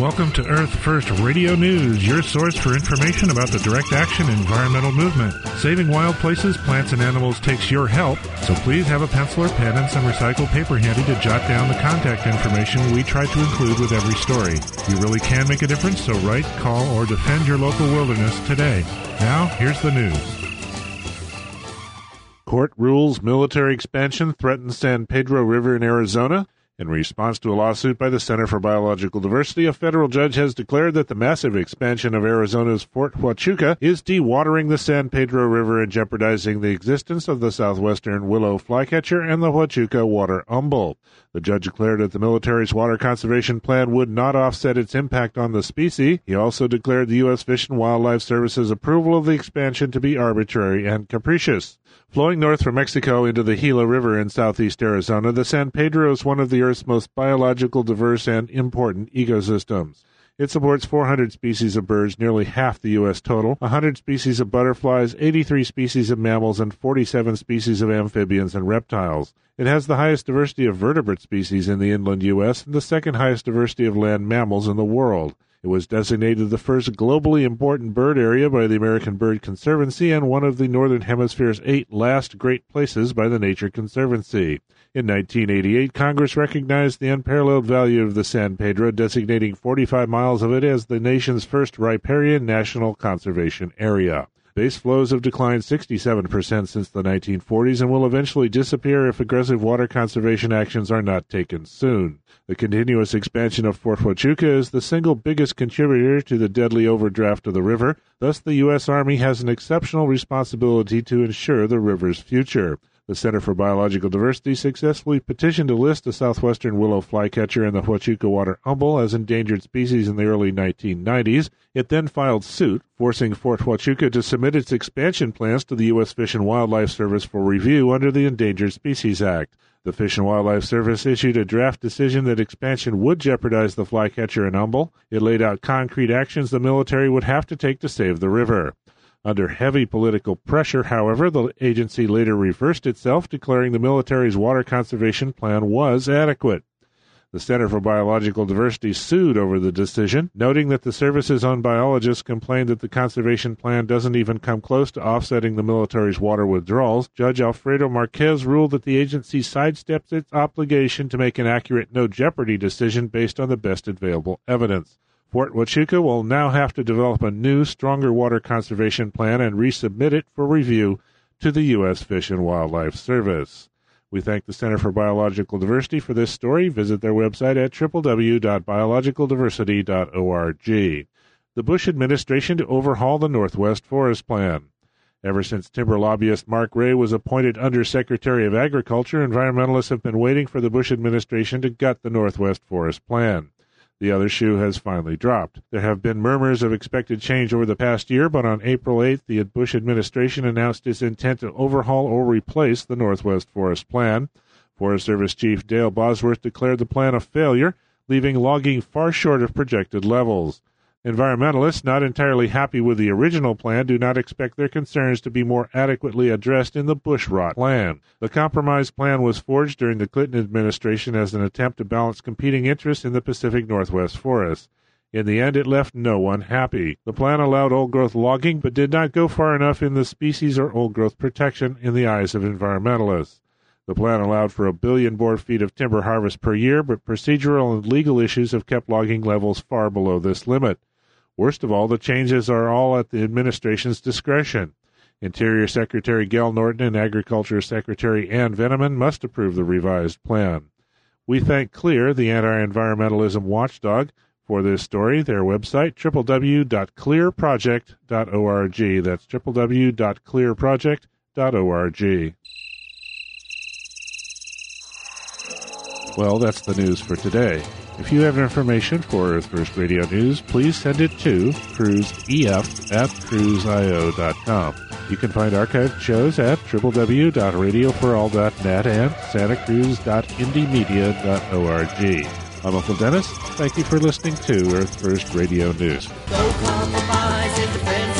Welcome to Earth First Radio News, your source for information about the direct action environmental movement. Saving wild places, plants, and animals takes your help, so please have a pencil or pen and some recycled paper handy to jot down the contact information we try to include with every story. You really can make a difference, so write, call, or defend your local wilderness today. Now, here's the news. Court rules military expansion threatens San Pedro River in Arizona. In response to a lawsuit by the Center for Biological Diversity, a federal judge has declared that the massive expansion of Arizona's Fort Huachuca is dewatering the San Pedro River and jeopardizing the existence of the southwestern willow flycatcher and the Huachuca water umbel. The judge declared that the military's water conservation plan would not offset its impact on the species. He also declared the U.S. Fish and Wildlife Service's approval of the expansion to be arbitrary and capricious. Flowing north from Mexico into the Gila River in southeast Arizona, the San Pedro is one of the Earth's most biological diverse and important ecosystems. It supports 400 species of birds, nearly half the U.S. total, 100 species of butterflies, 83 species of mammals, and 47 species of amphibians and reptiles. It has the highest diversity of vertebrate species in the inland U.S. and the second highest diversity of land mammals in the world. It was designated the first globally important bird area by the American Bird Conservancy and one of the Northern Hemisphere's 8 last great places by the Nature Conservancy. In 1988, Congress recognized the unparalleled value of the San Pedro, designating 45 miles of it as the nation's first riparian national conservation area. Base flows have declined 67% since the 1940s and will eventually disappear if aggressive water conservation actions are not taken soon. The continuous expansion of Fort Huachuca is the single biggest contributor to the deadly overdraft of the river. Thus, the U.S. Army has an exceptional responsibility to ensure the river's future. The Center for Biological Diversity successfully petitioned to list the southwestern willow flycatcher and the Huachuca water umbel as endangered species in the early 1990s. It then filed suit, forcing Fort Huachuca to submit its expansion plans to the U.S. Fish and Wildlife Service for review under the Endangered Species Act. The Fish and Wildlife Service issued a draft decision that expansion would jeopardize the flycatcher and umbel. It laid out concrete actions the military would have to take to save the river. Under heavy political pressure, however, the agency later reversed itself, declaring the military's water conservation plan was adequate. The Center for Biological Diversity sued over the decision, noting that the service's own biologists complained that the conservation plan doesn't even come close to offsetting the military's water withdrawals. Judge Alfredo Marquez ruled that the agency sidesteps its obligation to make an accurate no-jeopardy decision based on the best available evidence. Fort Huachuca will now have to develop a new, stronger water conservation plan and resubmit it for review to the U.S. Fish and Wildlife Service. We thank the Center for Biological Diversity for this story. Visit their website at www.biologicaldiversity.org. The Bush administration to overhaul the Northwest Forest Plan. Ever since timber lobbyist Mark Ray was appointed Undersecretary of Agriculture, environmentalists have been waiting for the Bush administration to gut the Northwest Forest Plan. The other shoe has finally dropped. There have been murmurs of expected change over the past year, but on April 8th, the Bush administration announced its intent to overhaul or replace the Northwest Forest Plan. Forest Service Chief Dale Bosworth declared the plan a failure, leaving logging far short of projected levels. Environmentalists, not entirely happy with the original plan, do not expect their concerns to be more adequately addressed in the Bush-rot plan. The compromise plan was forged during the Clinton administration as an attempt to balance competing interests in the Pacific Northwest forests. In the end, it left no one happy. The plan allowed old-growth logging, but did not go far enough in the species or old-growth protection in the eyes of environmentalists. The plan allowed for 1 billion board feet of timber harvest per year, but procedural and legal issues have kept logging levels far below this limit. Worst of all, the changes are all at the administration's discretion. Interior Secretary Gail Norton and Agriculture Secretary Ann Veneman must approve the revised plan. We thank CLEAR, the anti-environmentalism watchdog, for this story. Their website, www.clearproject.org. That's www.clearproject.org. Well, that's the news for today. If you have information for Earth First Radio News, please send it to cruiseef@cruiseio.com. You can find archived shows at www.radioforall.net and santacruz.indiemedia.org. I'm Uncle Dennis. Thank you for listening to Earth First Radio News. No compromise in the